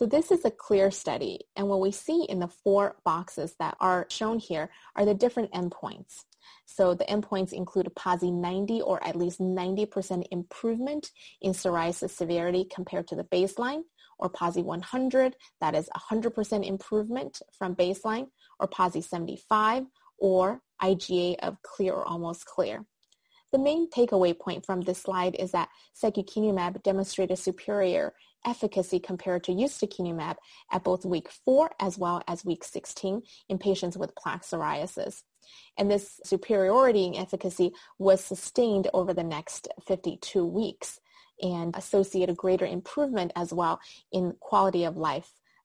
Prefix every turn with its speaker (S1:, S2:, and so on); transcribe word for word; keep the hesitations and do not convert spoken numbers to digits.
S1: So this is a CLEAR study, and what we see in the four boxes that are shown here are the different endpoints. So the endpoints include a PASI ninety or at least ninety percent improvement in psoriasis severity compared to the baseline, or PASI one hundred, that is one hundred percent improvement from baseline, or PASI seventy-five, or I G A of clear or almost clear. The main takeaway point from this slide is that secukinumab demonstrated superior efficacy compared to ustekinumab at both week four as well as week sixteen in patients with plaque psoriasis. And this superiority in efficacy was sustained over the next fifty-two weeks and associated greater improvement as well in quality of life